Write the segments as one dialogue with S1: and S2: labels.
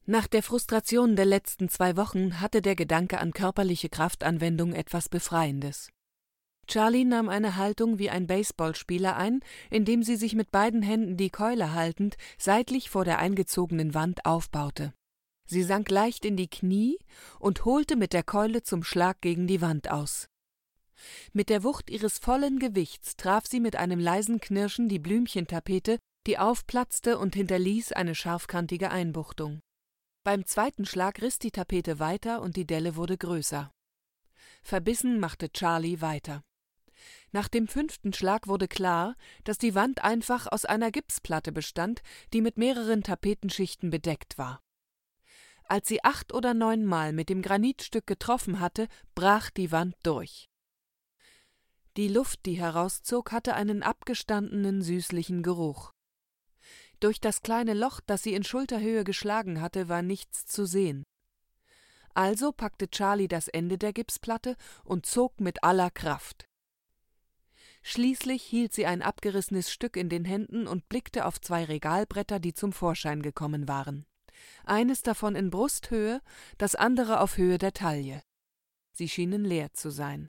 S1: Nach der Frustration der letzten 2 Wochen hatte der Gedanke an körperliche Kraftanwendung etwas Befreiendes. Charlie nahm eine Haltung wie ein Baseballspieler ein, indem sie sich mit beiden Händen die Keule haltend seitlich vor der eingezogenen Wand aufbaute. Sie sank leicht in die Knie und holte mit der Keule zum Schlag gegen die Wand aus. Mit der Wucht ihres vollen Gewichts traf sie mit einem leisen Knirschen die Blümchentapete, die aufplatzte und hinterließ eine scharfkantige Einbuchtung. Beim zweiten Schlag riss die Tapete weiter und die Delle wurde größer. Verbissen machte Charlie weiter. Nach dem 5. Schlag wurde klar, dass die Wand einfach aus einer Gipsplatte bestand, die mit mehreren Tapetenschichten bedeckt war. Als sie 8 oder 9 Mal mit dem Granitstück getroffen hatte, brach die Wand durch. Die Luft, die herauszog, hatte einen abgestandenen, süßlichen Geruch. Durch das kleine Loch, das sie in Schulterhöhe geschlagen hatte, war nichts zu sehen. Also packte Charlie das Ende der Gipsplatte und zog mit aller Kraft. Schließlich hielt sie ein abgerissenes Stück in den Händen und blickte auf 2 Regalbretter, die zum Vorschein gekommen waren. Eines davon in Brusthöhe, das andere auf Höhe der Taille. Sie schienen leer zu sein.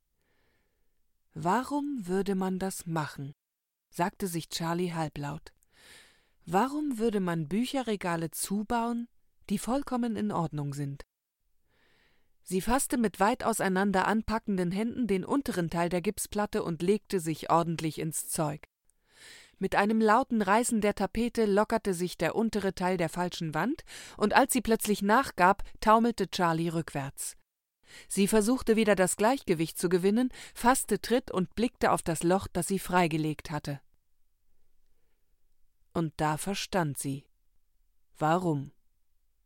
S1: »Warum würde man das machen?«, sagte sich Charlie halblaut. »Warum würde man Bücherregale zubauen, die vollkommen in Ordnung sind?« Sie fasste mit weit auseinander anpackenden Händen den unteren Teil der Gipsplatte und legte sich ordentlich ins Zeug. Mit einem lauten Reißen der Tapete lockerte sich der untere Teil der falschen Wand, und als sie plötzlich nachgab, taumelte Charlie rückwärts. Sie versuchte wieder das Gleichgewicht zu gewinnen, fasste Tritt und blickte auf das Loch, das sie freigelegt hatte. Und da verstand sie, warum.